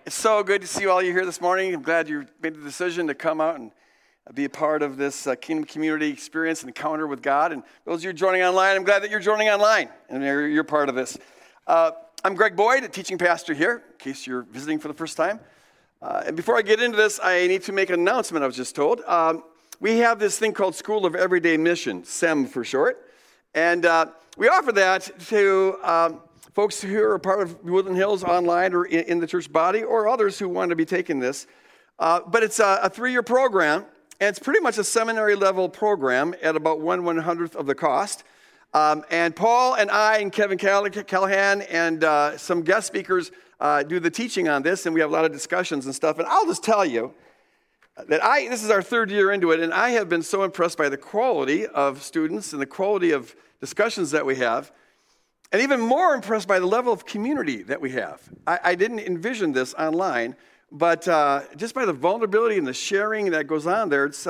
It's so good to see all you here this morning. I'm glad you made the decision to come out and be a part of this Kingdom Community experience and encounter with God. And those of you joining online, I'm glad that you're joining online and you're part of this. I'm Greg Boyd, a teaching pastor here, in case you're visiting for the first time. And before I get into this, I need to make an announcement I was just told. We have this thing called School of Everyday Mission, SEM for short. And we offer that to folks who are part of Woodland Hills online or in the church body, or others who want to be taking this. But it's a 3-year program, and it's pretty much a seminary-level program at about 1/100th of the cost. And Paul and I and Kevin Callahan and some guest speakers do the teaching on this, and we have a lot of discussions and stuff. And I'll just tell you that this is our 3rd year into it, and I have been so impressed by the quality of students and the quality of discussions that we have. And even more impressed by the level of community that we have. I didn't envision this online, but just by the vulnerability and the sharing that goes on there, it's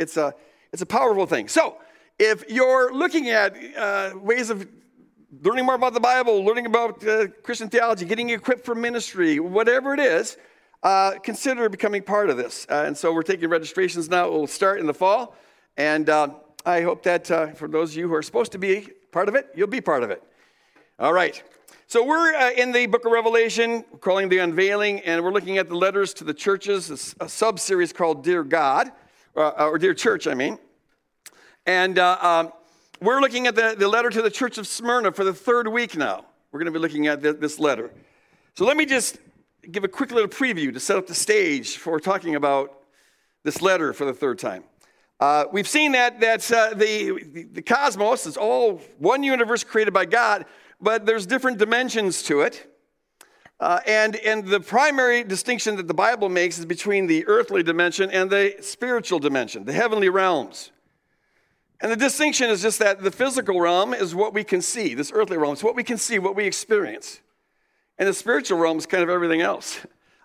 a powerful thing. So, if you're looking at ways of learning more about the Bible, learning about Christian theology, getting equipped for ministry, whatever it is, consider becoming part of this. And so we're taking registrations now. It will start in the fall, and I hope that for those of you who are supposed to be part of it, you'll be part of it. All right, so we're in the book of Revelation, calling the Unveiling, and we're looking at the letters to the churches, a sub-series called Dear God, or Dear Church, I mean. And we're looking at the letter to the church of Smyrna for the 3rd week now. We're going to be looking at this letter. So let me just give a quick little preview to set up the stage for talking about this letter for the 3rd time. We've seen that the cosmos is all one universe created by God, but there's different dimensions to it. And the primary distinction that the Bible makes is between the earthly dimension and the spiritual dimension, the heavenly realms. And the distinction is just that the physical realm is what we can see. This earthly realm is what we can see, what we experience. And the spiritual realm is kind of everything else.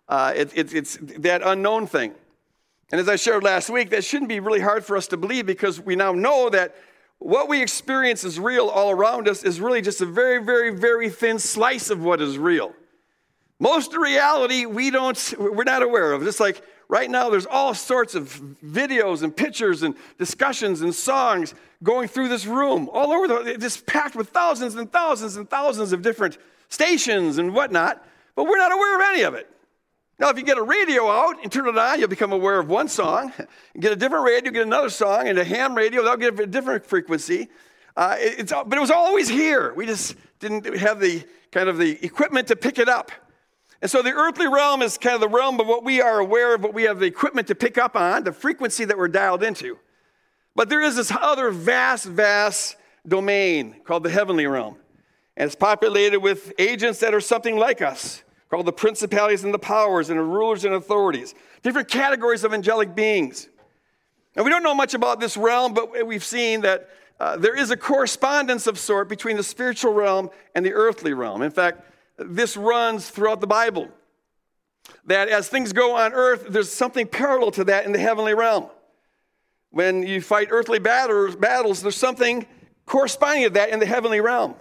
It's that unknown thing. And as I shared last week, that shouldn't be really hard for us to believe, because we now know that what we experience is real all around us is really just a very, very, very thin slice of what is real. Most of the reality we're not aware of. Just like right now, there's all sorts of videos and pictures and discussions and songs going through this room, all over just packed with thousands and thousands and thousands of different stations and whatnot, but we're not aware of any of it. Now, if you get a radio out and turn it on, you'll become aware of one song. Get a different radio, get another song, and a ham radio, they'll get a different frequency. But it was always here. We just didn't have the equipment to pick it up. And so the earthly realm is kind of the realm of what we are aware of, what we have the equipment to pick up on, the frequency that we're dialed into. But there is this other vast, vast domain called the heavenly realm. And it's populated with agents that are something like us, called the principalities and the powers and the rulers and authorities, different categories of angelic beings. And we don't know much about this realm, but we've seen that there is a correspondence of sort between the spiritual realm and the earthly realm. In fact, this runs throughout the Bible, that as things go on earth, there's something parallel to that in the heavenly realm. When you fight earthly battles, there's something corresponding to that in the heavenly realm.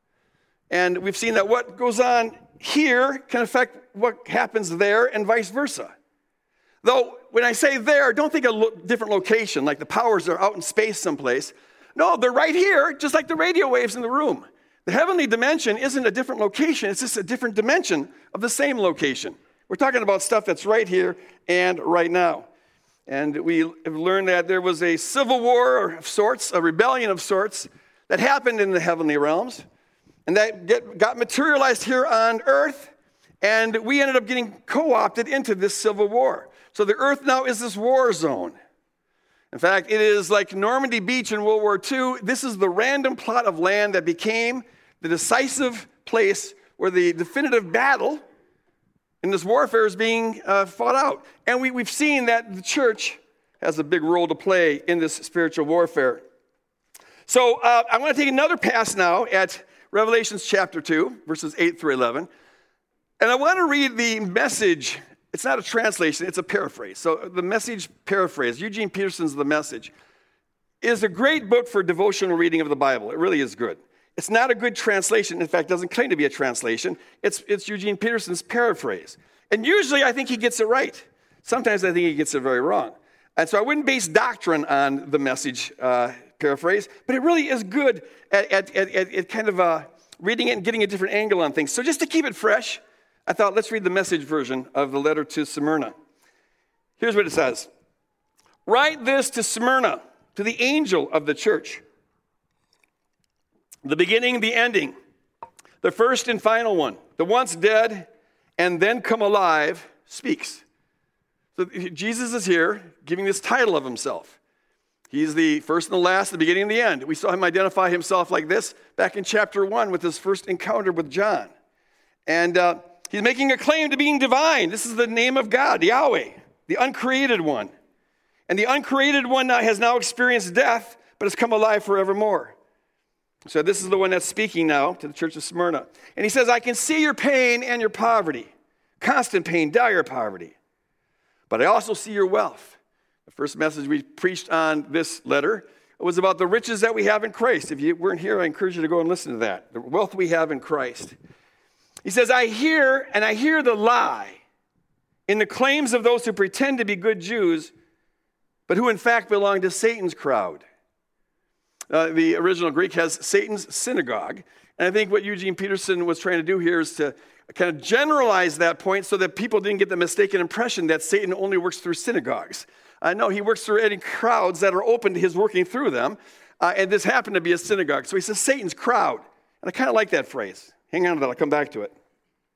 And we've seen that what goes on here can affect what happens there and vice versa. Though, when I say there, don't think of a different location, like the powers are out in space someplace. No, they're right here, just like the radio waves in the room. The heavenly dimension isn't a different location, it's just a different dimension of the same location. We're talking about stuff that's right here and right now. And we have learned that there was a civil war of sorts, a rebellion of sorts, that happened in the heavenly realms. And that got materialized here on earth, and we ended up getting co-opted into this civil war. So the earth now is this war zone. In fact, it is like Normandy Beach in World War II. This is the random plot of land that became the decisive place where the definitive battle in this warfare is being fought out. And we've seen that the church has a big role to play in this spiritual warfare. So I want to take another pass now at Revelation chapter 2, verses 8 through 11. And I want to read the Message. It's not a translation, it's a paraphrase. So the Message paraphrase, Eugene Peterson's The Message, is a great book for devotional reading of the Bible. It really is good. It's not a good translation. In fact, it doesn't claim to be a translation. It's Eugene Peterson's paraphrase. And usually I think he gets it right. Sometimes I think he gets it very wrong. And so I wouldn't base doctrine on the Message paraphrase, but it really is good at kind of reading it and getting a different angle on things. So just to keep it fresh, I thought let's read the Message version of the letter to Smyrna. Here's what it says. Write this to Smyrna, to the angel of the church. The beginning, the ending, the first and final one, the once dead and then come alive, speaks. So Jesus is here giving this title of himself. He's the first and the last, the beginning and the end. We saw him identify himself like this back in chapter 1 with his first encounter with John. And he's making a claim to being divine. This is the name of God, Yahweh, the uncreated one. And the uncreated one has now experienced death, but has come alive forevermore. So this is the one that's speaking now to the church of Smyrna. And he says, I can see your pain and your poverty, constant pain, dire poverty. But I also see your wealth. The first message we preached on this letter was about the riches that we have in Christ. If you weren't here, I encourage you to go and listen to that. The wealth we have in Christ. He says, I hear the lie in the claims of those who pretend to be good Jews, but who in fact belong to Satan's crowd. The original Greek has Satan's synagogue. And I think what Eugene Peterson was trying to do here is to kind of generalize that point so that people didn't get the mistaken impression that Satan only works through synagogues. No, he works through any crowds that are open to his working through them. And this happened to be a synagogue. So he says Satan's crowd. And I kind of like that phrase. Hang on to that. I'll come back to it.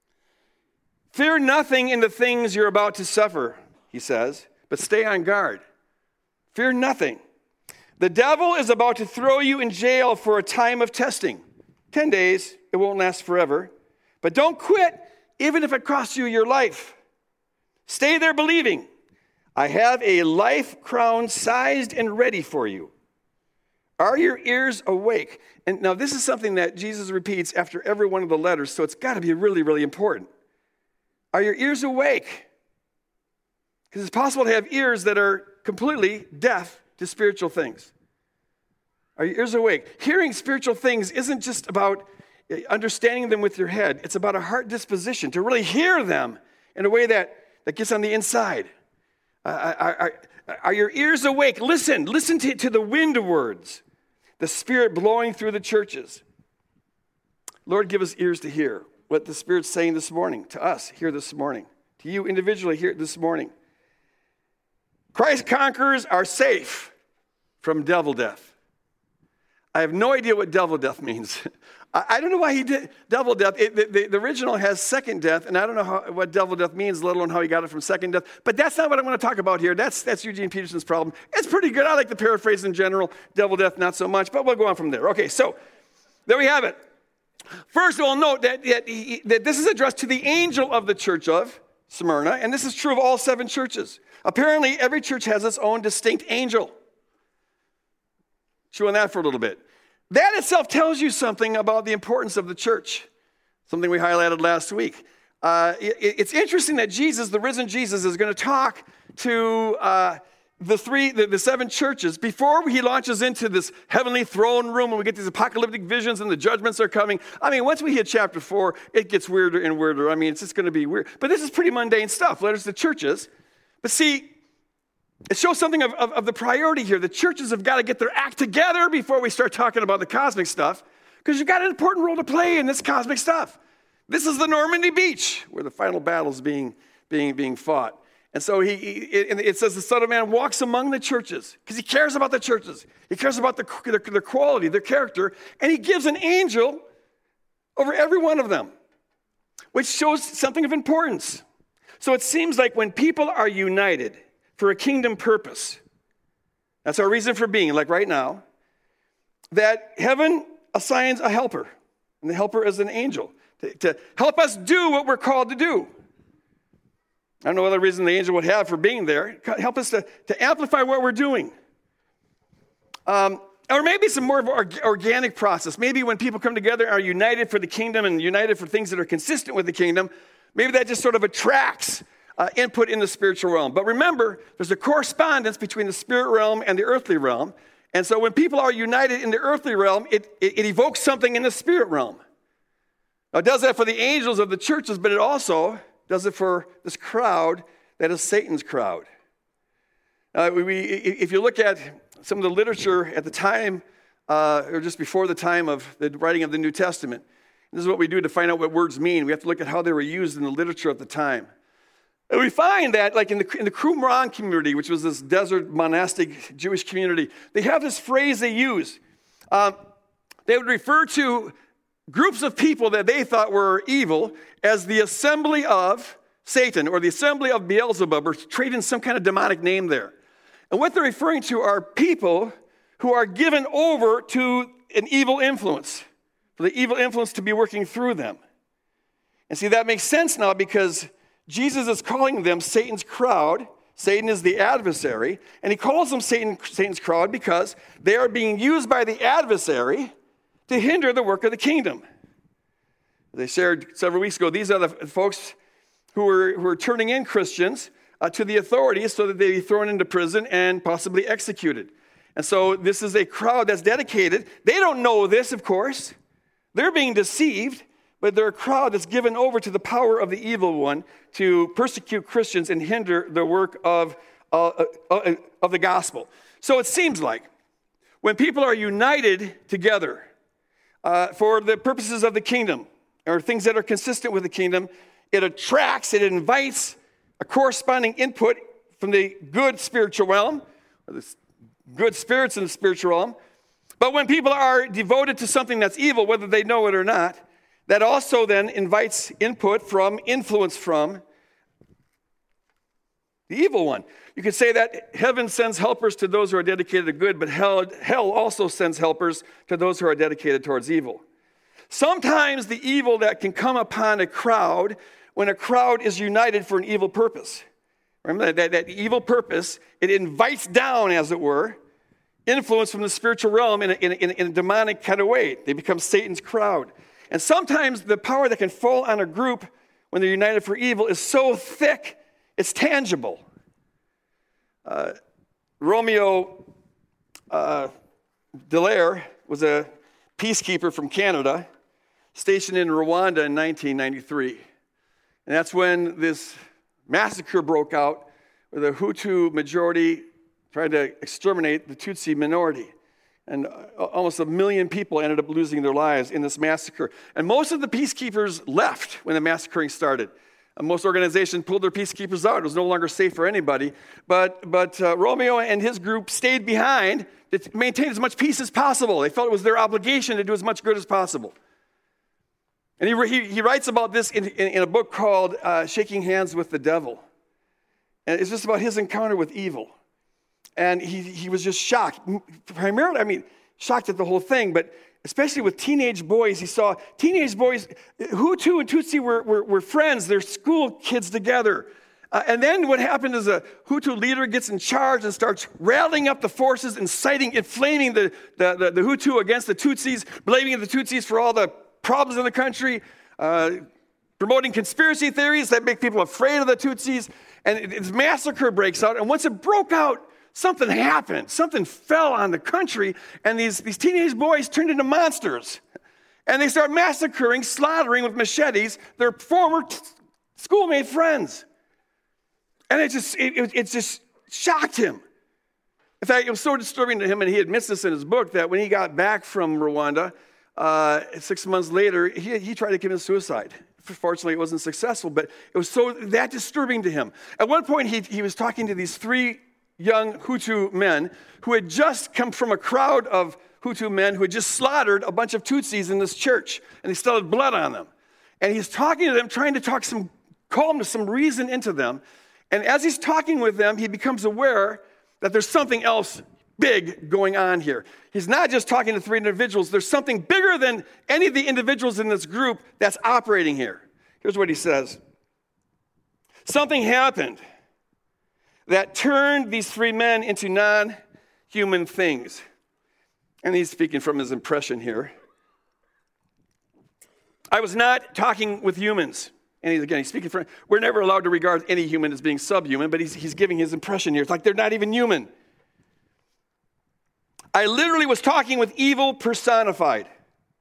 Fear nothing in the things you're about to suffer, he says, but stay on guard. Fear nothing. The devil is about to throw you in jail for a time of testing. 10 days, it won't last forever. But don't quit, even if it costs you your life. Stay there believing. I have a life crown sized and ready for you. Are your ears awake? And now this is something that Jesus repeats after every one of the letters, so it's got to be really, really important. Are your ears awake? Because it's possible to have ears that are completely deaf to spiritual things. Are your ears awake? Hearing spiritual things isn't just about understanding them with your head. It's about a heart disposition to really hear them in a way that gets on the inside. Are your ears awake? Listen to the wind words, the Spirit blowing through the churches. Lord, give us ears to hear what the Spirit's saying this morning, to us here this morning, to you individually here this morning. Christ conquerors are safe from devil death. I have no idea what devil death means. I don't know why he did devil death. The original has second death, and I don't know what devil death means, let alone how he got it from second death. But that's not what I want to talk about here. That's Eugene Peterson's problem. It's pretty good. I like the paraphrase in general. Devil death, not so much, but we'll go on from there. Okay, so there we have it. First of all, note that this is addressed to the angel of the church of Smyrna, and this is true of all 7 churches. Apparently, every church has its own distinct angel. Chew on that for a little bit. That itself tells you something about the importance of the church, something we highlighted last week. It's interesting that Jesus, the risen Jesus, is going to talk to the 7 churches before he launches into this heavenly throne room and we get these apocalyptic visions and the judgments are coming. I mean, once we hit chapter 4, it gets weirder and weirder. I mean, it's just going to be weird. But this is pretty mundane stuff, letters to churches. But see, it shows something of the priority here. The churches have got to get their act together before we start talking about the cosmic stuff, because you've got an important role to play in this cosmic stuff. This is the Normandy beach where the final battle is being fought. And so it says the Son of Man walks among the churches because he cares about the churches. He cares about their quality, their character, and he gives an angel over every one of them, which shows something of importance. So it seems like when people are united for a kingdom purpose, that's our reason for being, like right now, that heaven assigns a helper, and the helper is an angel to help us do what we're called to do. I don't know what other reason the angel would have for being there. Help us to amplify what we're doing. Or maybe some more of an organic process. Maybe when people come together and are united for the kingdom and united for things that are consistent with the kingdom, maybe that just sort of attracts input in the spiritual realm. But remember, there's a correspondence between the spirit realm and the earthly realm. And so when people are united in the earthly realm, it evokes something in the spirit realm. Now, it does that for the angels of the churches, but it also does it for this crowd that is Satan's crowd. If you look at some of the literature at the time, or just before the time of the writing of the New Testament, this is what we do to find out what words mean. We have to look at how they were used in the literature at the time. And we find that, like in the Qumran community, which was this desert monastic Jewish community, they have this phrase they use. They would refer to groups of people that they thought were evil as the assembly of Satan or the assembly of Beelzebub, or trading some kind of demonic name there. And what they're referring to are people who are given over to an evil influence, for the evil influence to be working through them. And see, that makes sense now because Jesus is calling them Satan's crowd. Satan is the adversary, and he calls them Satan's crowd because they are being used by the adversary to hinder the work of the kingdom. They shared several weeks ago, these are the folks who are turning in Christians to the authorities so that they be thrown into prison and possibly executed. And so this is a crowd that's dedicated. They don't know this, of course. They're being deceived, but they're a crowd that's given over to the power of the evil one to persecute Christians and hinder the work of the gospel. So it seems like when people are united together for the purposes of the kingdom, or things that are consistent with the kingdom, it attracts, it invites a corresponding input from the good spiritual realm, or the good spirits in the spiritual realm. But when people are devoted to something that's evil, whether they know it or not, that also then invites input from, influence from the evil one. You could say that heaven sends helpers to those who are dedicated to good, but hell also sends helpers to those who are dedicated towards evil. Sometimes the evil that can come upon a crowd when a crowd is united for an evil purpose. Remember that evil purpose, it invites down, as it were, influence from the spiritual realm in a demonic kind of way. They become Satan's crowd. And sometimes the power that can fall on a group when they're united for evil is so thick, it's tangible. Romeo Dallaire was a peacekeeper from Canada stationed in Rwanda in 1993. And that's when this massacre broke out where the Hutu majority tried to exterminate the Tutsi minority. And almost 1 million people ended up losing their lives in this massacre. And most of the peacekeepers left when the massacring started. And most organizations pulled their peacekeepers out. It was no longer safe for anybody. But Romeo and his group stayed behind to maintain as much peace as possible. They felt it was their obligation to do as much good as possible. And he writes about this in a book called Shaking Hands with the Devil. And it's just about his encounter with evil. And he was just shocked. Primarily, shocked at the whole thing, but especially with teenage boys. He saw teenage boys, Hutu and Tutsi were friends. They're school kids together. And then what happened is a Hutu leader gets in charge and starts rallying up the forces, inflaming the Hutu against the Tutsis, blaming the Tutsis for all the problems in the country, promoting conspiracy theories that make people afraid of the Tutsis. And this massacre breaks out. And once it broke out, something happened. Something fell on the country, and these teenage boys turned into monsters. And they start massacring, slaughtering with machetes their former schoolmate friends. And it just shocked him. In fact, it was so disturbing to him, and he admits this in his book, that when he got back from Rwanda, 6 months later, he tried to commit suicide. Fortunately, it wasn't successful, but it was so that disturbing to him. At one point, he was talking to these 3 young Hutu men who had just come from a crowd of Hutu men who had just slaughtered a bunch of Tutsis in this church, and they still had blood on them. And he's talking to them, trying to calm some reason into them. And as he's talking with them, he becomes aware that there's something else big going on here. He's not just talking to 3 individuals. There's something bigger than any of the individuals in this group that's operating here. Here's what he says. Something happened that turned these 3 men into non-human things. And he's speaking from his impression here. I was not talking with humans. And he's speaking from, we're never allowed to regard any human as being subhuman, but he's giving his impression here. It's like they're not even human. I literally was talking with evil personified.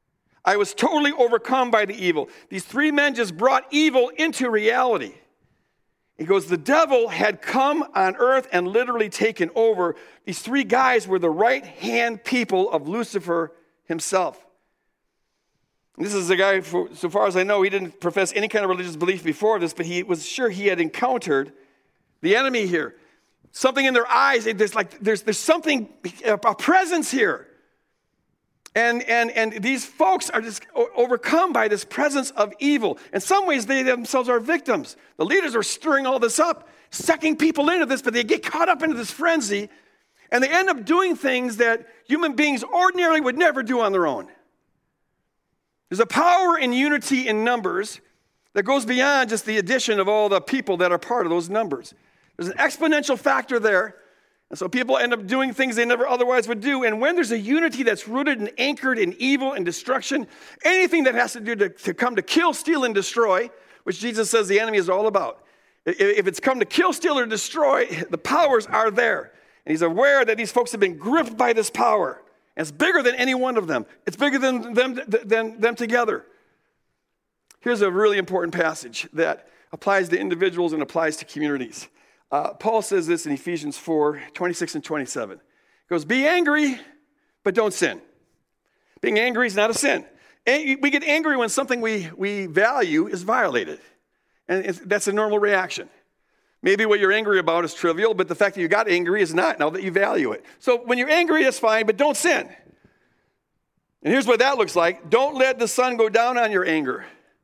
I was totally overcome by the evil. These three men just brought evil into reality. He goes, the devil had come on earth and literally taken over. These three guys were the right-hand people of Lucifer himself. And this is a guy, so far as I know, he didn't profess any kind of religious belief before this, but he was sure he had encountered the enemy here. Something in their eyes, there's something, a presence here. And these folks are just overcome by this presence of evil. In some ways, they themselves are victims. The leaders are stirring all this up, sucking people into this, but they get caught up into this frenzy, and they end up doing things that human beings ordinarily would never do on their own. There's a power in unity in numbers that goes beyond just the addition of all the people that are part of those numbers. There's an exponential factor there. And so people end up doing things they never otherwise would do. And when there's a unity that's rooted and anchored in evil and destruction, anything that has to do to come to kill, steal, and destroy, which Jesus says the enemy is all about. If it's come to kill, steal, or destroy, the powers are there. And he's aware that these folks have been gripped by this power. And it's bigger than any one of them. It's bigger than them together. Here's a really important passage that applies to individuals and applies to communities. Paul says this in Ephesians 4, 26 and 27. He goes, be angry, but don't sin. Being angry is not a sin. We get angry when something we value is violated. And that's a normal reaction. Maybe what you're angry about is trivial, but the fact that you got angry is not, now that you value it. So when you're angry, that's fine, but don't sin. And here's what that looks like. Don't let the sun go down on your anger.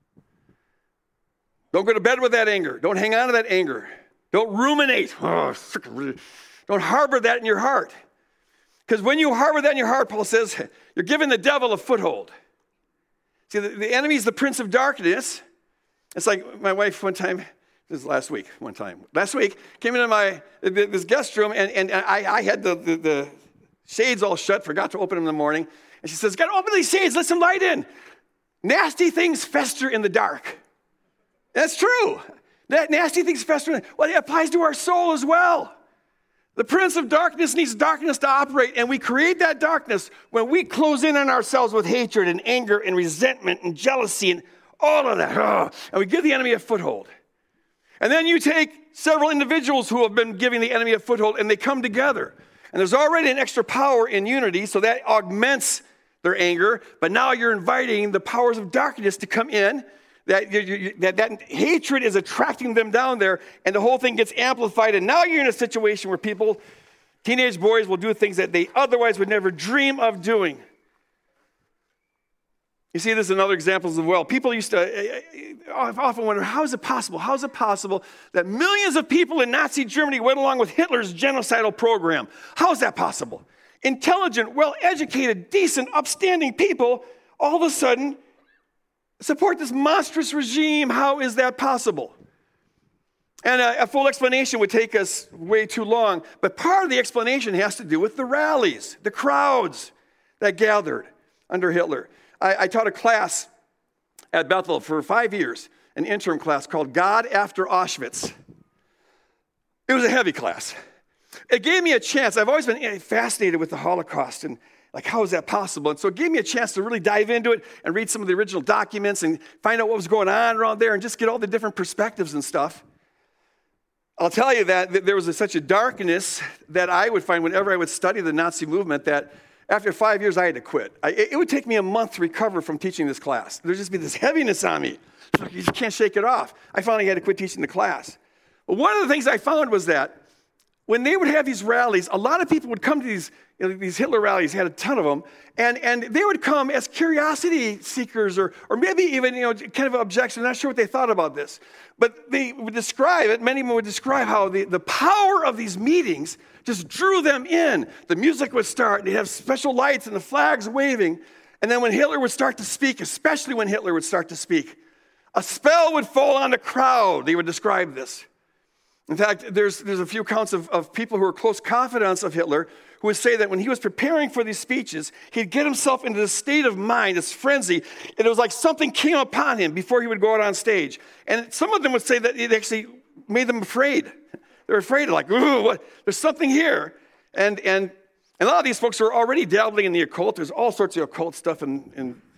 Don't go to bed with that anger. Don't hang on to that anger. Don't ruminate. Don't harbor that in your heart. Because when you harbor that in your heart, Paul says, you're giving the devil a foothold. See, the enemy is the prince of darkness. It's like my wife one time, this is last week, came into this guest room, and I had the shades all shut, forgot to open them in the morning. And she says, got to open these shades, let some light in. Nasty things fester in the dark. That's true. That nasty things fester. Well, it applies to our soul as well. The prince of darkness needs darkness to operate, and we create that darkness when we close in on ourselves with hatred and anger and resentment and jealousy and all of that. And we give the enemy a foothold. And then you take several individuals who have been giving the enemy a foothold, and they come together. And there's already an extra power in unity, so that augments their anger. But now you're inviting the powers of darkness to come in. That hatred is attracting them down there, and the whole thing gets amplified. And now you're in a situation where teenage boys will do things that they otherwise would never dream of doing. You see this in other examples as well. People used to often wonder, how is it possible? How is it possible that millions of people in Nazi Germany went along with Hitler's genocidal program? How is that possible? Intelligent, well-educated, decent, upstanding people all of a sudden support this monstrous regime. How is that possible? And a full explanation would take us way too long, but part of the explanation has to do with the rallies, the crowds that gathered under Hitler. I taught a class at Bethel for 5 years, an interim class called God After Auschwitz. It was a heavy class. It gave me a chance. I've always been fascinated with the Holocaust and like, how is that possible? And so it gave me a chance to really dive into it and read some of the original documents and find out what was going on around there and just get all the different perspectives and stuff. I'll tell you that there was such a darkness that I would find whenever I would study the Nazi movement that after 5 years, I had to quit. It would take me a month to recover from teaching this class. There'd just be this heaviness on me. You just can't shake it off. I finally had to quit teaching the class. But one of the things I found was that when they would have these rallies, a lot of people would come to these Hitler rallies, had a ton of them, and they would come as curiosity seekers or maybe even kind of objection. I'm not sure what they thought about this. But they would describe it, many of them would describe how the power of these meetings just drew them in. The music would start, and they'd have special lights and the flags waving. And then when Hitler would start to speak, especially when Hitler would start to speak, a spell would fall on the crowd. They would describe this. In fact, there's a few accounts of people who were close confidants of Hitler who would say that when he was preparing for these speeches, he'd get himself into this state of mind, this frenzy, and it was like something came upon him before he would go out on stage. And some of them would say that it actually made them afraid. They were afraid, like, ooh, there's something here. And a lot of these folks are already dabbling in the occult. There's all sorts of occult stuff in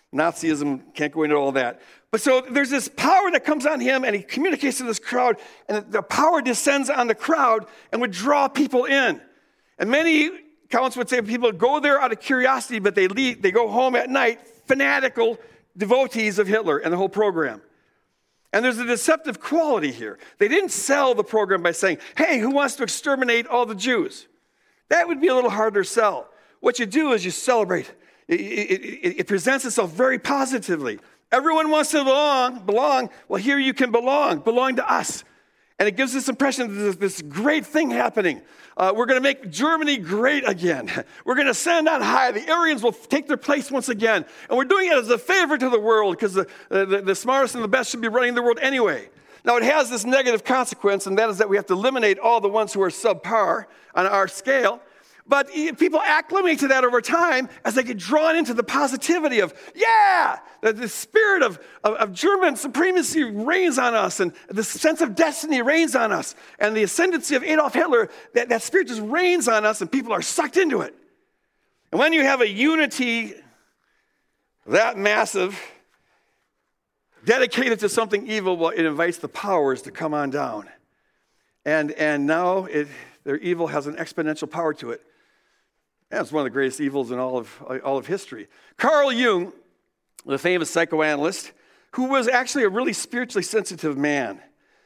Nazism, can't go into all that. But so there's this power that comes on him, and he communicates to this crowd, and the power descends on the crowd and would draw people in. And many accounts would say people go there out of curiosity, but they go home at night, fanatical devotees of Hitler and the whole program. And there's a deceptive quality here. They didn't sell the program by saying, hey, who wants to exterminate all the Jews? That would be a little harder to sell. What you do is you celebrate. It presents itself very positively. Everyone wants to belong. Well, here you can belong to us. And it gives this impression that there's this great thing happening. We're going to make Germany great again. We're going to ascend on high. The Aryans will take their place once again. And we're doing it as a favor to the world because the smartest and the best should be running the world anyway. Now, it has this negative consequence, and that is that we have to eliminate all the ones who are subpar on our scale. But people acclimate to that over time as they get drawn into the positivity of, the spirit of German supremacy reigns on us, and the sense of destiny reigns on us, and the ascendancy of Adolf Hitler, that spirit just reigns on us, and people are sucked into it. And when you have a unity that massive, dedicated to something evil, well, it invites the powers to come on down. And now their evil has an exponential power to it. That's one of the greatest evils in all of history. Carl Jung, the famous psychoanalyst, who was actually a really spiritually sensitive man,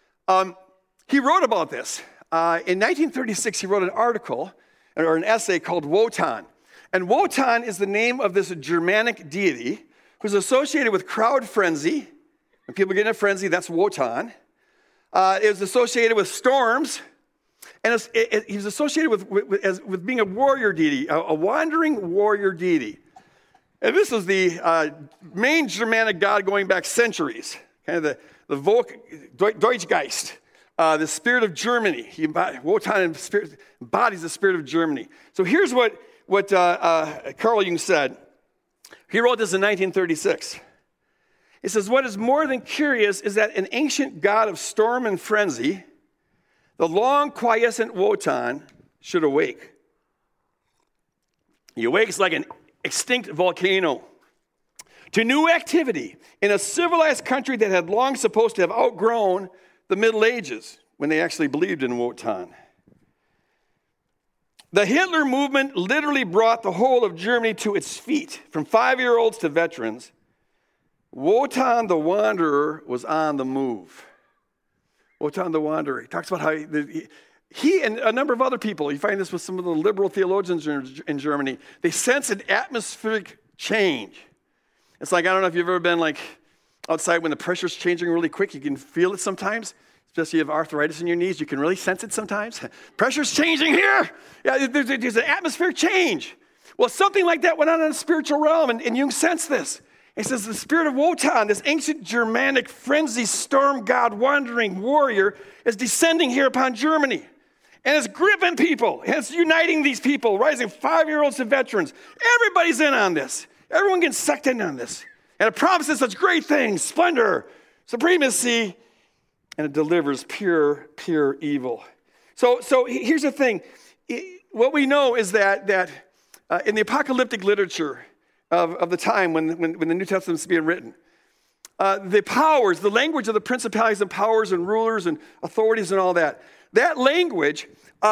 he wrote about this. In 1936, he wrote an article, or an essay called Wotan. And Wotan is the name of this Germanic deity who's associated with crowd frenzy. When people get in a frenzy, that's Wotan. It was associated with storms. And he's associated with being a warrior deity, a wandering warrior deity. And this is the main Germanic god going back centuries, kind of the Deutschgeist, the spirit of Germany. Wotan embodies the spirit of Germany. So here's what Carl Jung said. He wrote this in 1936. He says, what is more than curious is that an ancient god of storm and frenzy, the long quiescent Wotan, should awake. He awakes like an extinct volcano to new activity in a civilized country that had long supposed to have outgrown the Middle Ages when they actually believed in Wotan. The Hitler movement literally brought the whole of Germany to its feet, from 5-year-olds to veterans. Wotan the Wanderer was on the move. Wotan the Wanderer. He talks about how he and a number of other people, you find this with some of the liberal theologians in Germany, they sense an atmospheric change. It's like, I don't know if you've ever been like outside when the pressure's changing really quick. You can feel it sometimes. Especially if you have arthritis in your knees, you can really sense it sometimes. Pressure's changing here. Yeah, there's an atmospheric change. Well, something like that went on in the spiritual realm, and Jung sensed this. He says the spirit of Wotan, this ancient Germanic frenzy storm god wandering warrior, is descending here upon Germany. And it's gripping people. And it's uniting these people, rising 5-year-olds to veterans. Everybody's in on this. Everyone gets sucked in on this. And it promises such great things, splendor, supremacy, and it delivers pure evil. So here's the thing. What we know is that in the apocalyptic literature of the time when the New Testament is being written, the powers, the language of the principalities and powers and rulers and authorities and all that language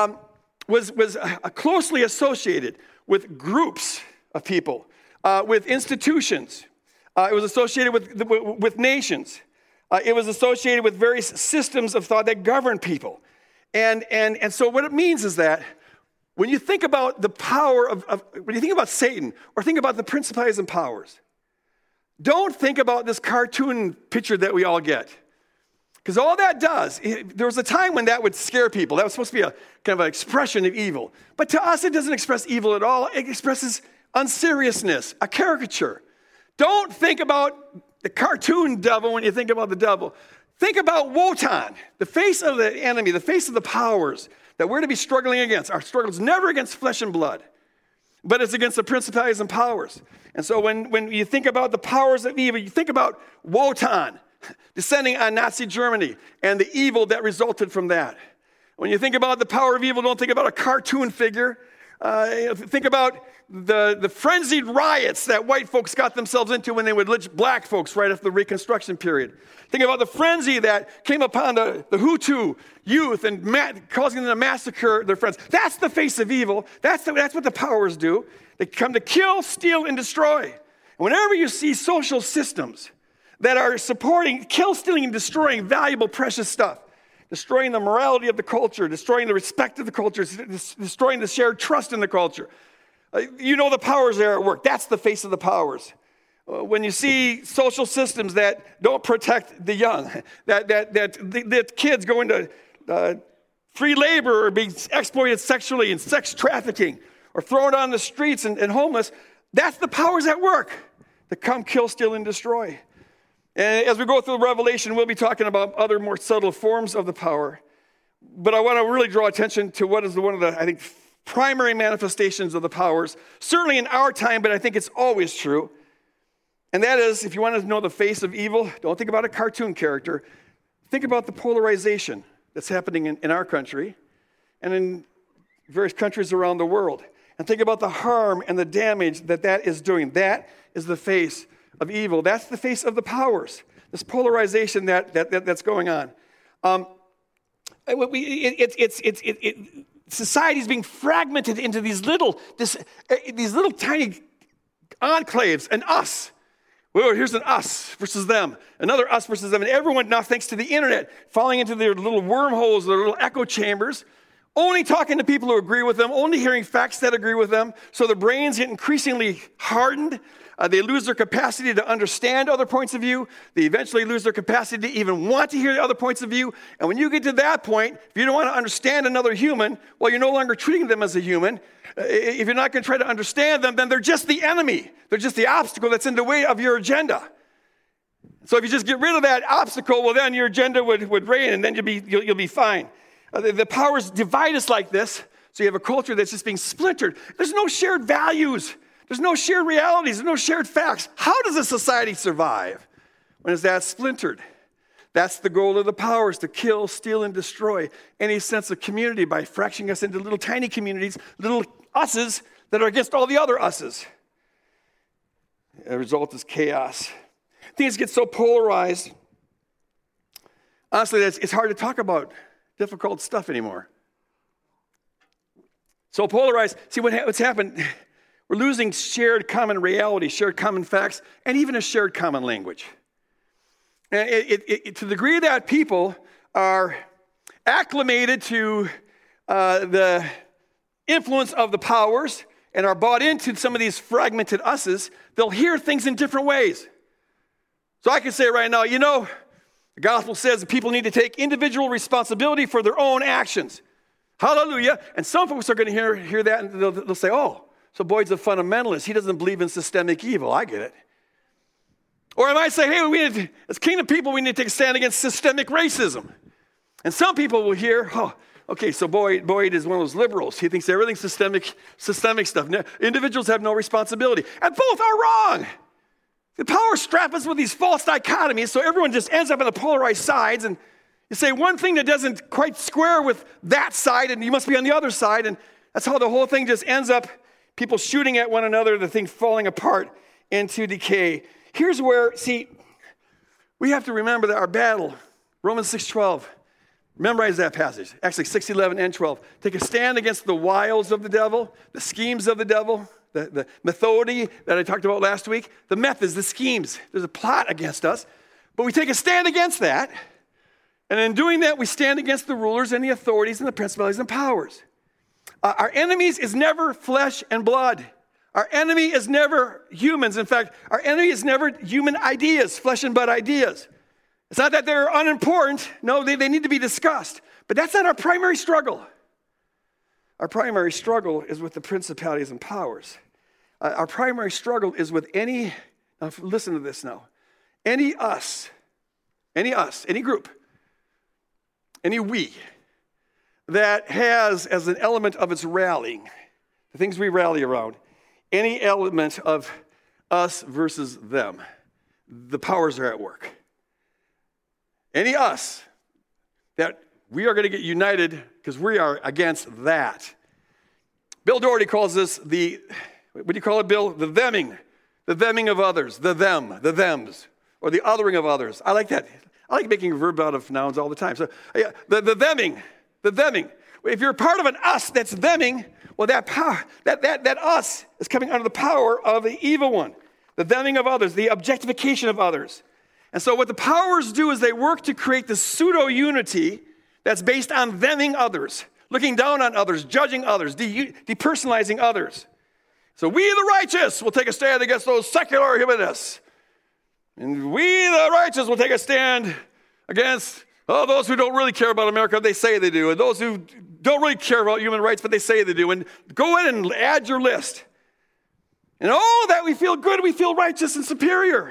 was closely associated with groups of people, with institutions. It was associated with nations. It was associated with various systems of thought that govern people. And so what it means is that when you think about the power when you think about Satan or think about the principalities and powers, don't think about this cartoon picture that we all get. Because all that does, there was a time when that would scare people. That was supposed to be a kind of an expression of evil. But to us, it doesn't express evil at all. It expresses unseriousness, a caricature. Don't think about the cartoon devil when you think about the devil. Think about Wotan, the face of the enemy, the face of the powers that we're to be struggling against. Our struggle is never against flesh and blood, but it's against the principalities and powers. And so when you think about the powers of evil, you think about Wotan descending on Nazi Germany and the evil that resulted from that. When you think about the power of evil, don't think about a cartoon figure Think about the frenzied riots that white folks got themselves into when they would lynch black folks right after the Reconstruction period. Think about the frenzy that came upon the Hutu youth and causing them to massacre their friends. That's the face of evil. That's what the powers do. They come to kill, steal, and destroy. And whenever you see social systems that are supporting, kill, stealing, and destroying valuable, precious stuff, destroying the morality of the culture, destroying the respect of the culture, destroying the shared trust in the culture, you know the powers are at work. That's the face of the powers. When you see social systems that don't protect the young, that kids go into free labor or being exploited sexually and sex trafficking or thrown on the streets and homeless, that's the powers at work that come kill, steal, and destroy. And as we go through Revelation, we'll be talking about other more subtle forms of the power. But I want to really draw attention to what is one of the, I think, primary manifestations of the powers, certainly in our time, but I think it's always true. And that is, if you want to know the face of evil, don't think about a cartoon character. Think about the polarization that's happening in our country and in various countries around the world. And think about the harm and the damage that is doing. That is the face of evil. That's the face of the powers, this polarization that's going on. Society is being fragmented into these little tiny enclaves, and us. Well, here's an us versus them, another us versus them, and everyone now, thanks to the internet, falling into their little wormholes, their little echo chambers, only talking to people who agree with them, only hearing facts that agree with them, so their brains get increasingly hardened. They lose their capacity to understand other points of view. They eventually lose their capacity to even want to hear the other points of view. And when you get to that point, if you don't want to understand another human, well, you're no longer treating them as a human. If you're not going to try to understand them, then they're just the enemy. They're just the obstacle that's in the way of your agenda. So if you just get rid of that obstacle, well, then your agenda would reign, and then you'll be fine. The powers divide us like this, so you have a culture that's just being splintered. There's no shared values. There's no shared realities. There's no shared facts. How does a society survive when it's that splintered? That's the goal of the powers, to kill, steal, and destroy any sense of community by fracturing us into little tiny communities, little us's that are against all the other us's. The result is chaos. Things get so polarized. Honestly, it's hard to talk about difficult stuff anymore. So polarized. See what's happened. We're losing shared common reality, shared common facts, and even a shared common language. And to the degree that people are acclimated to the influence of the powers and are bought into some of these fragmented us's, they'll hear things in different ways. So I can say right now, the gospel says that people need to take individual responsibility for their own actions. Hallelujah. And some folks are going to hear that, and they'll say, oh, so Boyd's a fundamentalist. He doesn't believe in systemic evil. I get it. Or I might say, hey, as kingdom people, we need to take a stand against systemic racism. And some people will hear, oh, okay, so Boyd is one of those liberals. He thinks everything's systemic stuff. Individuals have no responsibility. And both are wrong. The powers strap us with these false dichotomies, so everyone just ends up on the polarized sides. And you say one thing that doesn't quite square with that side, and you must be on the other side. And that's how the whole thing just ends up, people shooting at one another, the thing falling apart into decay. Here's where, we have to remember that our battle, Romans 6:12, memorize that passage. Actually, 6:11 and 12. Take a stand against the wiles of the devil, the schemes of the devil, the methody that I talked about last week, the methods, the schemes. There's a plot against us, but we take a stand against that, and in doing that, we stand against the rulers and the authorities and the principalities and powers. Our enemies is never flesh and blood. Our enemy is never humans. In fact, our enemy is never human ideas, flesh and blood ideas. It's not that they're unimportant. No, they need to be discussed. But that's not our primary struggle. Our primary struggle is with the principalities and powers. Our primary struggle is with now listen to this now. Any group, any we, that has as an element of its rallying, the things we rally around, any element of us versus them, the powers are at work. Any us that we are going to get united because we are against that. Bill Doherty calls this what do you call it, Bill? The theming of others, the thems, or the othering of others. I like that. I like making a verb out of nouns all the time. So yeah, the theming. If you're part of an us that's theming, well, that power, that us is coming under the power of the evil one. The theming of others, the objectification of others. And so what the powers do is they work to create this pseudo-unity that's based on theming others, looking down on others, judging others, depersonalizing others. So we the righteous will take a stand against those secular humanists. And we the righteous will take a stand against those who don't really care about America, they say they do. And those who don't really care about human rights, but they say they do. And go in and add your list. And all of that, we feel good, we feel righteous and superior.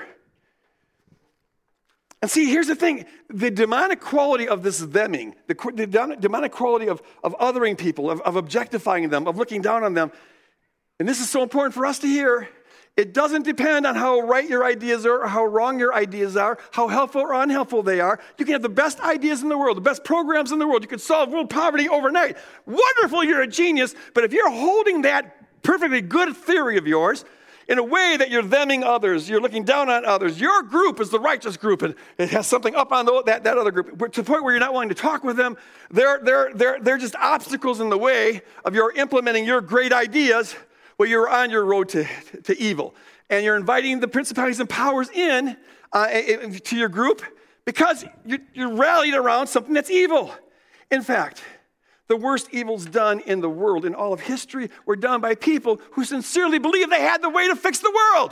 And see, here's the thing. The demonic quality of this theming, the demonic quality of othering people, of objectifying them, of looking down on them, and this is so important for us to hear, it doesn't depend on how right your ideas are or how wrong your ideas are, how helpful or unhelpful they are. You can have the best ideas in the world, the best programs in the world. You can solve world poverty overnight. Wonderful, you're a genius. But if you're holding that perfectly good theory of yours in a way that you're theming others, you're looking down on others, your group is the righteous group, and it has something up on that other group, to the point where you're not willing to talk with them, they're just obstacles in the way of your implementing your great ideas. Well, you're on your road to evil. And you're inviting the principalities and powers in to your group because you're rallied around something that's evil. In fact, the worst evils done in the world, in all of history, were done by people who sincerely believed they had the way to fix the world.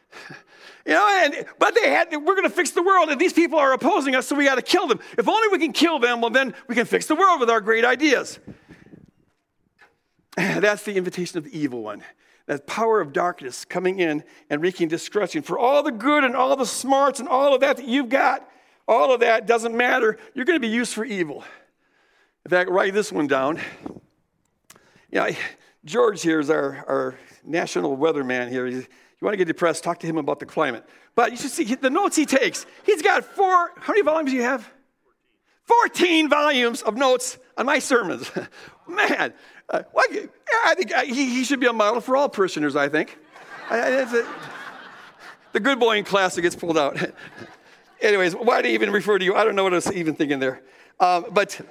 But we're going to fix the world, and these people are opposing us, so we got to kill them. If only we can kill them, well, then we can fix the world with our great ideas. That's the invitation of the evil one. That power of darkness coming in and wreaking destruction. For all the good and all the smarts and all of that you've got, all of that doesn't matter. You're going to be used for evil. In fact, write this one down. George here is our national weatherman here. You want to get depressed, talk to him about the climate. But you should see the notes he takes. He's got how many volumes do you have? 14 volumes of notes on my sermons. Man. I think he should be a model for all parishioners, I think. The good boy in class that gets pulled out. Anyways, why do I even refer to you? I don't know what I was even thinking there. Right,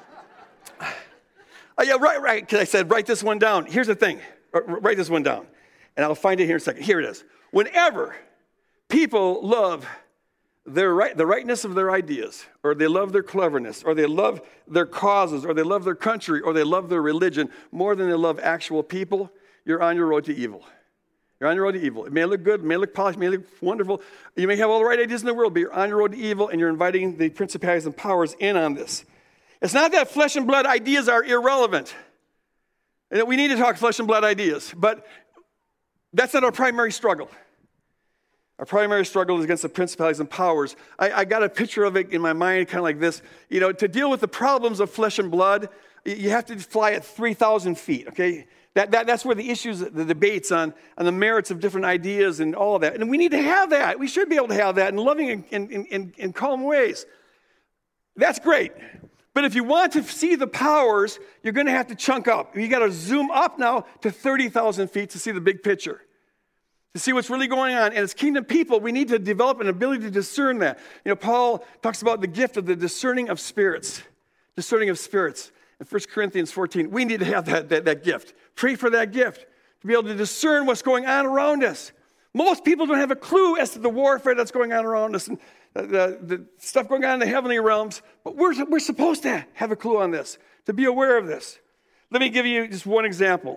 because I said, write this one down. Here's the thing. Write this one down. And I'll find it here in a second. Here it is. Whenever people love the rightness of their ideas, or they love their cleverness, or they love their causes, or they love their country, or they love their religion more than they love actual people, you're on your road to evil. You're on your road to evil. It may look good, it may look polished, it may look wonderful. You may have all the right ideas in the world, but you're on your road to evil, and you're inviting the principalities and powers in on this. It's not that flesh and blood ideas are irrelevant. And we need to talk flesh and blood ideas, but that's not our primary struggle. Our primary struggle is against the principalities and powers. I got a picture of it in my mind kind of like this. To deal with the problems of flesh and blood, you have to fly at 3,000 feet, okay? That's where the issues, the debates on the merits of different ideas and all of that. And we need to have that. We should be able to have that in loving and in calm ways. That's great. But if you want to see the powers, you're going to have to chunk up. You got to zoom up now to 30,000 feet to see the big picture, to see what's really going on. And as kingdom people, we need to develop an ability to discern that. Paul talks about the gift of the discerning of spirits. Discerning of spirits. In 1 Corinthians 14, we need to have that gift. Pray for that gift, to be able to discern what's going on around us. Most people don't have a clue as to the warfare that's going on around us and the stuff going on in the heavenly realms. But we're supposed to have a clue on this, to be aware of this. Let me give you just one example.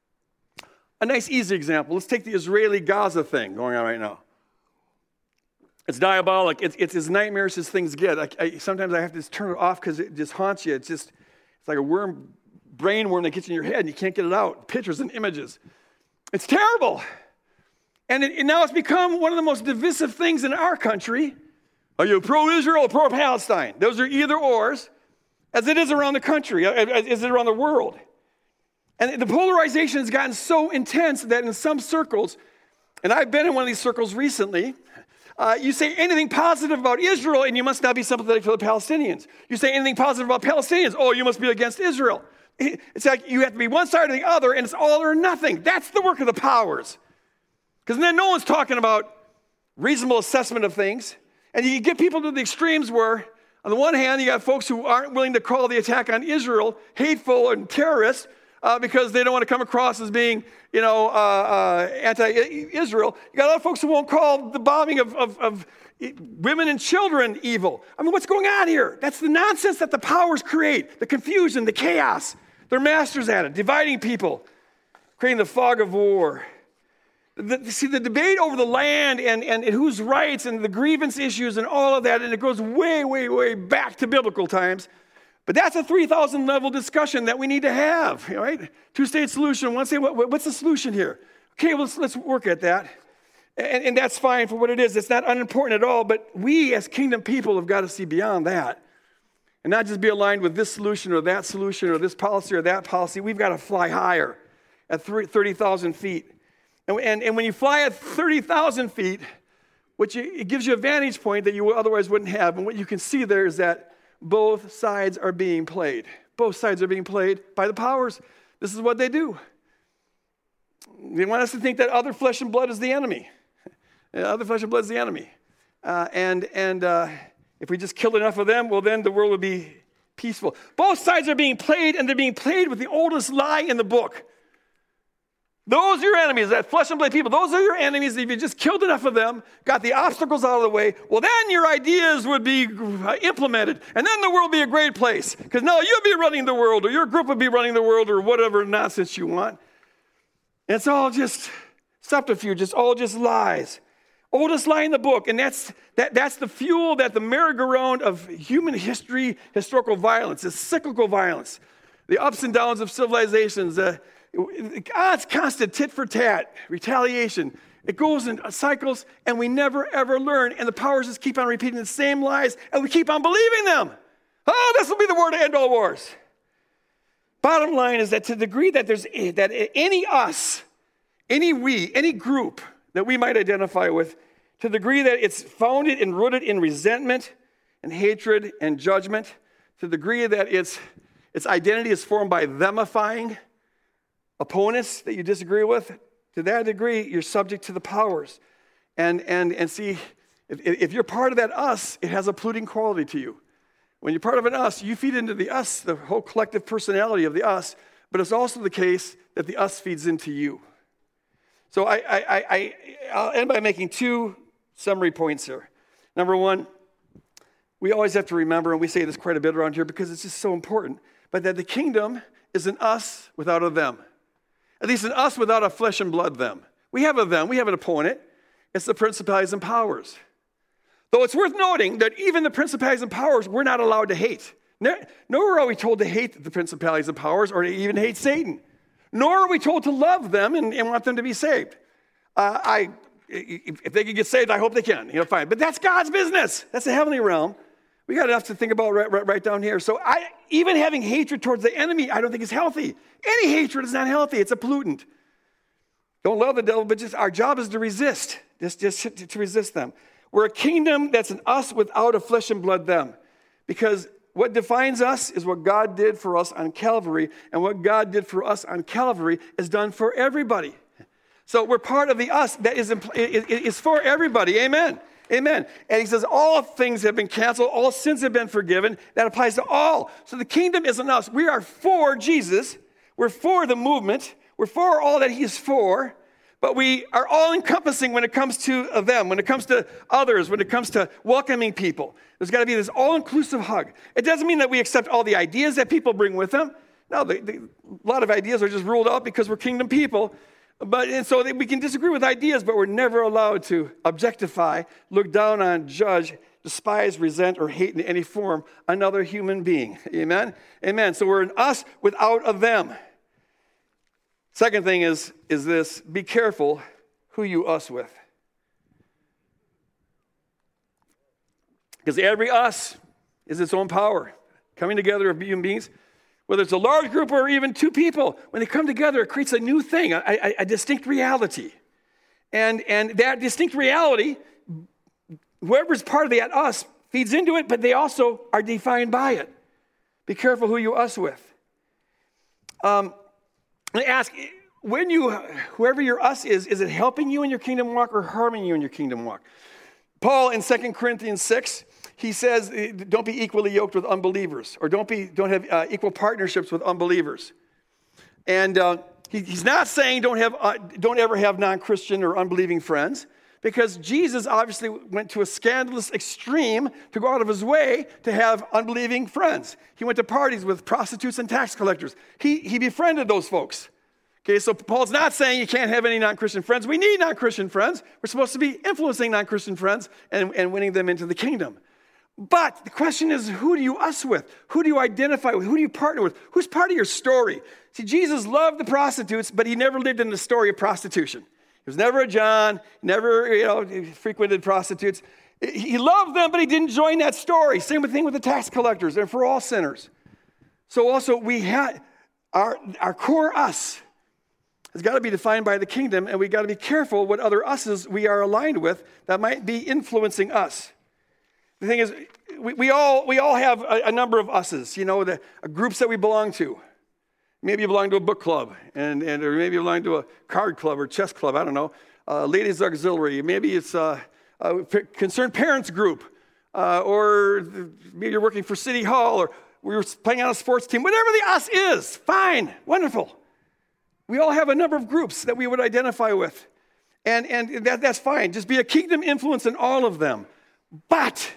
A nice, easy example. Let's take the Israeli-Gaza thing going on right now. It's diabolic. It's as nightmarish as things get. Sometimes I have to just turn it off because it just haunts you. It's like a brain worm that gets in your head and you can't get it out. Pictures and images. It's terrible. And now it's become one of the most divisive things in our country. Are you pro-Israel or pro-Palestine? Those are either ors, as it is around the country, as it is around the world. And the polarization has gotten so intense that in some circles, and I've been in one of these circles recently, you say anything positive about Israel and you must not be sympathetic for the Palestinians. You say anything positive about Palestinians, oh, you must be against Israel. It's like you have to be one side or the other, and it's all or nothing. That's the work of the powers. Because then no one's talking about reasonable assessment of things. And you get people to the extremes where, on the one hand, you got folks who aren't willing to call the attack on Israel hateful and terrorist because they don't want to come across as being, anti-Israel. You got other folks who won't call the bombing of women and children evil. I mean, what's going on here? That's the nonsense that the powers create, the confusion, the chaos. They're masters at it, dividing people, creating the fog of war. The debate over the land and whose rights and the grievance issues and all of that, and it goes way, way, way back to biblical times. But that's a 3,000 level discussion that we need to have, right? Two-state solution, one state, what's the solution here? Okay, let's work at that. And that's fine for what it is. It's not unimportant at all, but we as kingdom people have got to see beyond that. And not just be aligned with this solution or this policy or that policy. We've got to fly higher at 30,000 feet. And when you fly at 30,000 feet, it gives you a vantage point that you otherwise wouldn't have. And what you can see there is that both sides are being played. Both sides are being played by the powers. This is what they do. They want us to think that other flesh and blood is the enemy. Other flesh and blood is the enemy. If we just killed enough of them, well, then the world would be peaceful. Both sides are being played, and they're being played with the oldest lie in the book. Those are your enemies, that flesh and blood people. Those are your enemies. If you just killed enough of them, got the obstacles out of the way, well, then your ideas would be implemented. And then the world would be a great place. Because now you'll be running the world, or your group would be running the world, or whatever nonsense you want. And it's all just subterfuge. It's all just lies. Oldest lie in the book. And that's the fuel that the merry-go-round of human history, historical violence, is cyclical violence. The ups and downs of civilizations, it's constant tit for tat, retaliation. It goes in cycles, and we never, ever learn. And the powers just keep on repeating the same lies, and we keep on believing them. Oh, this will be the war to end all wars. Bottom line is that to the degree that any us, any we, any group that we might identify with, to the degree that it's founded and rooted in resentment and hatred and judgment, to the degree that its identity is formed by themifying opponents that you disagree with, to that degree, you're subject to the powers. And see, if you're part of that us, it has a polluting quality to you. When you're part of an us, you feed into the us, the whole collective personality of the us, but it's also the case that the us feeds into you. So I'll end by making two summary points here. Number one, we always have to remember, and we say this quite a bit around here because it's just so important, but that the kingdom is an us without a them. At least an us without a flesh and blood them. We have a them, we have an opponent. It's the principalities and powers. Though it's worth noting that even the principalities and powers we're not allowed to hate. Nor are we told to hate the principalities and powers or to even hate Satan. Nor are we told to love them and want them to be saved. If they can get saved, I hope they can. Fine. But that's God's business. That's the heavenly realm. We got enough to think about right down here. So even having hatred towards the enemy, I don't think is healthy. Any hatred is not healthy. It's a pollutant. Don't love the devil, but just our job is to resist. Just to resist them. We're a kingdom that's an us without a flesh and blood them. Because what defines us is what God did for us on Calvary. And what God did for us on Calvary is done for everybody. So we're part of the us that is for everybody. Amen. Amen. And he says all things have been canceled. All sins have been forgiven. That applies to all. So the kingdom isn't us. We are for Jesus. We're for the movement. We're for all that he's for. But we are all-encompassing when it comes to them, when it comes to others, when it comes to welcoming people. There's got to be this all-inclusive hug. It doesn't mean that we accept all the ideas that people bring with them. No, a lot of ideas are just ruled out because we're kingdom people. And so we can disagree with ideas, but we're never allowed to objectify, look down on, judge, despise, resent, or hate in any form another human being. Amen? Amen. So we're an us without a them. Second thing is this: be careful who you us with. Because every us is its own power. Coming together of human beings, whether it's a large group or even two people, when they come together, it creates a new thing, a distinct reality. And that distinct reality, whoever's part of that us feeds into it, but they also are defined by it. Be careful who you us with. I ask, whoever your us is it helping you in your kingdom walk or harming you in your kingdom walk? Paul in 2 Corinthians 6, he says, don't be equally yoked with unbelievers, or don't have equal partnerships with unbelievers. And he's not saying don't ever have non-Christian or unbelieving friends, because Jesus obviously went to a scandalous extreme to go out of his way to have unbelieving friends. He went to parties with prostitutes and tax collectors. He befriended those folks. Okay, so Paul's not saying you can't have any non-Christian friends. We need non-Christian friends. We're supposed to be influencing non-Christian friends and winning them into the kingdom. But the question is, who do you us with? Who do you identify with? Who do you partner with? Who's part of your story? See, Jesus loved the prostitutes, but he never lived in the story of prostitution. He was never a John, never frequented prostitutes. He loved them, but he didn't join that story. Same thing with the tax collectors. They're for all sinners. So also we had our core us has got to be defined by the kingdom, and we got to be careful what other us's we are aligned with that might be influencing us. The thing is, we all have a number of us's, the groups that we belong to. Maybe you belong to a book club, or maybe you belong to a card club or chess club, I don't know, ladies auxiliary. Maybe it's a concerned parents group, or maybe you're working for City Hall, or we're playing on a sports team. Whatever the us is, fine, wonderful. We all have a number of groups that we would identify with, and that's fine. Just be a kingdom influence in all of them, but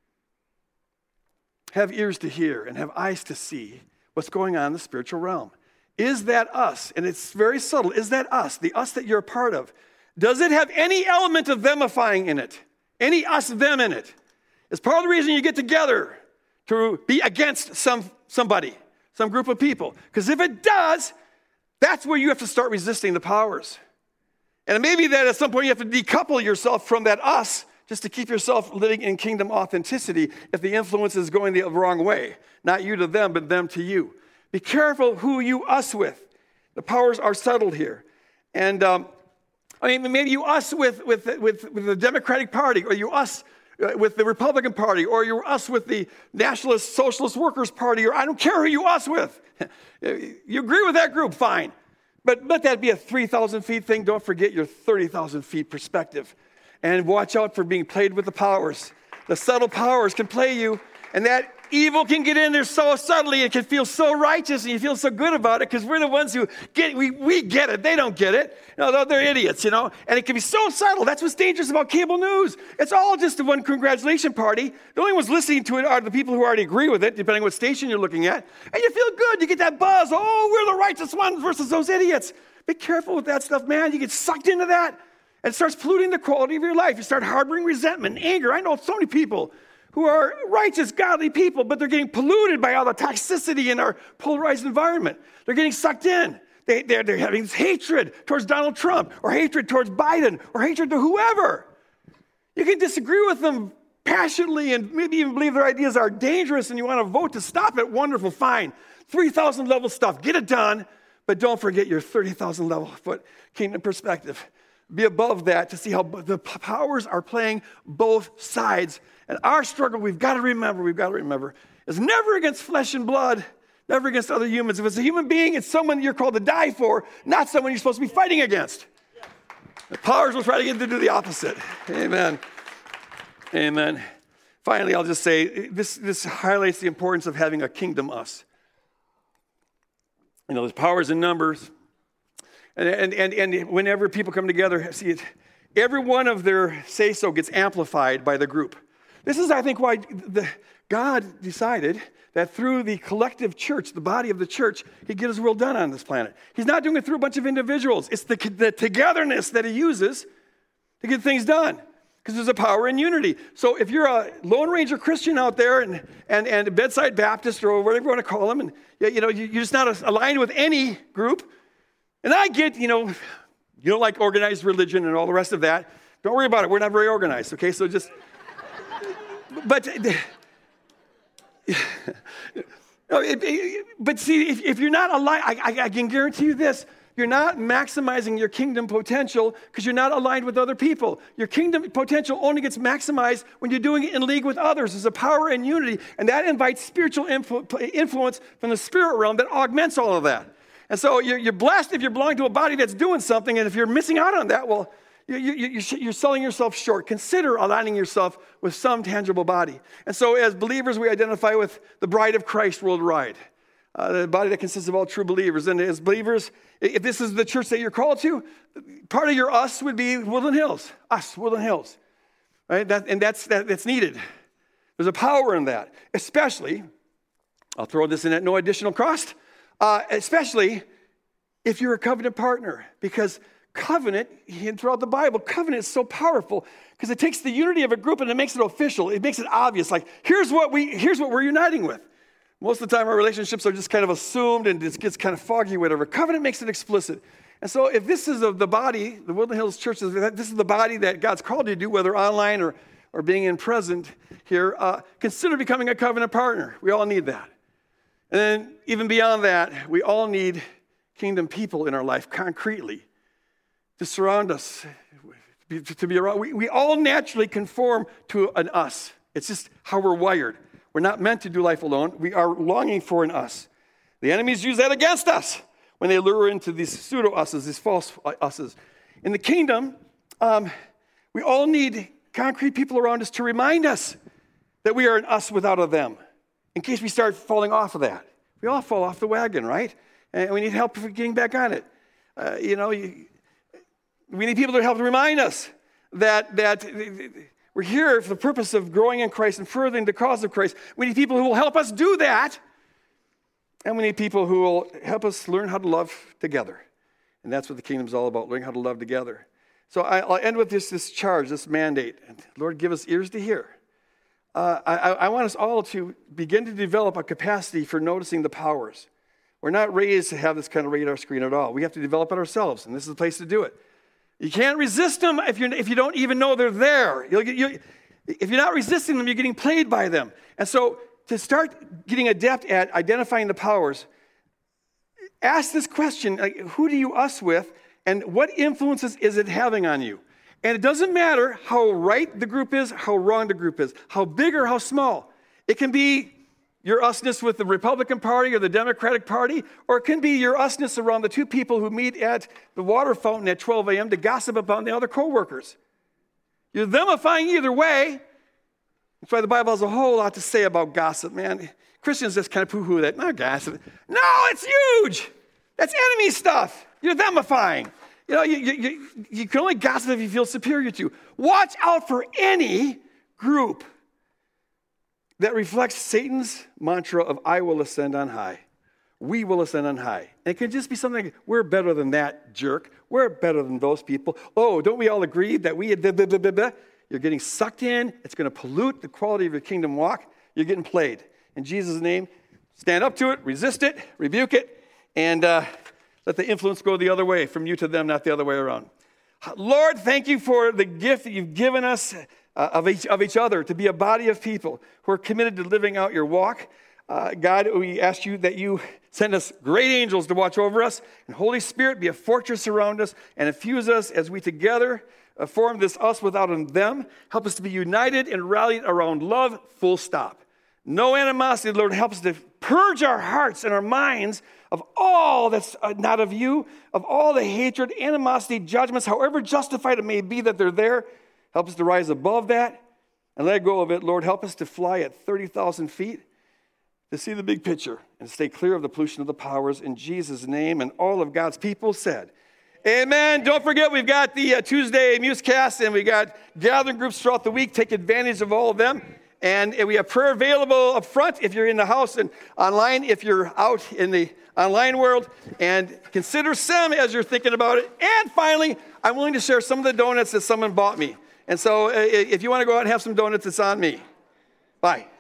have ears to hear and have eyes to see what's going on in the spiritual realm. Is that us? And it's very subtle. Is that us, the us that you're a part of? Does it have any element of themifying in it? Any us, them in it? It's part of the reason you get together, to be against somebody, some group of people. Because if it does, that's where you have to start resisting the powers. And it may be that at some point you have to decouple yourself from that us just to keep yourself living in kingdom authenticity if the influence is going the wrong way. Not you to them, but them to you. Be careful who you us with. The powers are settled here. And maybe you us with the Democratic Party, or you us with the Republican Party, or you us with the Nationalist Socialist Workers Party, or I don't care who you us with. You agree with that group, fine. But let that be a 3,000 feet thing. Don't forget your 30,000 feet perspective. And watch out for being played with the powers. The subtle powers can play you, and that evil can get in there so subtly. It can feel so righteous, and you feel so good about it because we're the ones who get it. We get it. They don't get it. They're idiots, And it can be so subtle. That's what's dangerous about cable news. It's all just one congratulation party. The only ones listening to it are the people who already agree with it, depending on what station you're looking at. And you feel good. You get that buzz. Oh, we're the righteous ones versus those idiots. Be careful with that stuff, man. You get sucked into that. And it starts polluting the quality of your life. You start harboring resentment and anger. I know so many people who are righteous, godly people, but they're getting polluted by all the toxicity in our polarized environment. They're getting sucked in. They're having this hatred towards Donald Trump, or hatred towards Biden, or hatred to whoever. You can disagree with them passionately and maybe even believe their ideas are dangerous and you want to vote to stop it. Wonderful, fine. 3,000 level stuff. Get it done. But don't forget your 30,000 level foot kingdom perspective. Be above that to see how the powers are playing both sides. And our struggle, we've got to remember, is never against flesh and blood, never against other humans. If it's a human being, it's someone you're called to die for, not someone you're supposed to be fighting against. The powers will try to get you to do the opposite. Amen. Amen. Finally, I'll just say, this highlights the importance of having a kingdom us. There's powers in numbers. And whenever people come together, see it, every one of their say-so gets amplified by the group. This is, I think, why God decided that through the collective church, the body of the church, he'd get his will done on this planet. He's not doing it through a bunch of individuals. It's the togetherness that he uses to get things done, because there's a power in unity. So if you're a Lone Ranger Christian out there and a bedside Baptist or whatever you want to call them, and you're just not aligned with any group. And I get, you don't like organized religion and all the rest of that. Don't worry about it. We're not very organized, okay? So just, but see, if you're not aligned, I can guarantee you this. You're not maximizing your kingdom potential because you're not aligned with other people. Your kingdom potential only gets maximized when you're doing it in league with others. There's a power and unity, and that invites spiritual influence from the spirit realm that augments all of that. And so you're blessed if you belong to a body that's doing something, and if you're missing out on that, well, you're selling yourself short. Consider aligning yourself with some tangible body. And so as believers, we identify with the bride of Christ worldwide, the body that consists of all true believers. And as believers, if this is the church that you're called to, part of your us would be Woodland Hills, Woodland Hills, right? That's needed. There's a power in that, especially, I'll throw this in at no additional cost, especially if you're a covenant partner, because covenant, throughout the Bible, covenant is so powerful because it takes the unity of a group and it makes it official. It makes it obvious. Like, here's what we're uniting with. Most of the time, our relationships are just kind of assumed and it gets kind of foggy, whatever. Covenant makes it explicit. And so if this is the body, the Woodland Hills Church, this is the body that God's called you to do, whether online or being in present here, consider becoming a covenant partner. We all need that. And then even beyond that, we all need kingdom people in our life concretely to surround us, to be around. We all naturally conform to an us. It's just how we're wired. We're not meant to do life alone. We are longing for an us. The enemies use that against us when they lure into these pseudo-us's, these false us's. In the kingdom, we all need concrete people around us to remind us that we are an us without a them, in case we start falling off of that. We all fall off the wagon, right? And we need help getting back on it. We need people to help remind us that we're here for the purpose of growing in Christ and furthering the cause of Christ. We need people who will help us do that. And we need people who will help us learn how to love together. And that's what the kingdom's all about, learning how to love together. So I'll end with this charge, this mandate. And Lord, give us ears to hear. I want us all to begin to develop a capacity for noticing the powers. We're not raised to have this kind of radar screen at all. We have to develop it ourselves, and this is the place to do it. You can't resist them if you don't even know they're there. If you're not resisting them, you're getting played by them. And so to start getting adept at identifying the powers, ask this question, like, who do you us with, and what influences is it having on you? And it doesn't matter how right the group is, how wrong the group is, how big or how small. It can be your usness with the Republican Party or the Democratic Party, or it can be your usness around the two people who meet at the water fountain at 12 a.m. to gossip about the other co-workers. You're themifying either way. That's why the Bible has a whole lot to say about gossip, man. Christians just kind of poo-hoo that. Not gossip. No, it's huge. That's enemy stuff. You're themifying. You can only gossip if you feel superior to. Watch out for any group that reflects Satan's mantra of I will ascend on high. We will ascend on high. And it can just be something like, we're better than that jerk. We're better than those people. Oh, don't we all agree that we... You're getting sucked in. It's going to pollute the quality of your kingdom walk. You're getting played. In Jesus' name, stand up to it, resist it, rebuke it, and let the influence go the other way, from you to them, not the other way around. Lord, thank you for the gift that you've given us of each other, to be a body of people who are committed to living out your walk. God, we ask you that you send us great angels to watch over us, and Holy Spirit, be a fortress around us and infuse us as we together form this us without a them. Help us to be united and rallied around love, full stop. No animosity, Lord. Help us to purge our hearts and our minds of all that's not of you, of all the hatred, animosity, judgments, however justified it may be that they're there. Help us to rise above that and let go of it. Lord, help us to fly at 30,000 feet, to see the big picture and stay clear of the pollution of the powers. In Jesus' name, and all of God's people said, amen. Don't forget, we've got the Tuesday Musecast, and we got gathering groups throughout the week. Take advantage of all of them. And we have prayer available up front if you're in the house, and online if you're out in the online world. And consider SEM as you're thinking about it. And finally, I'm willing to share some of the donuts that someone bought me. And so if you want to go out and have some donuts, it's on me. Bye.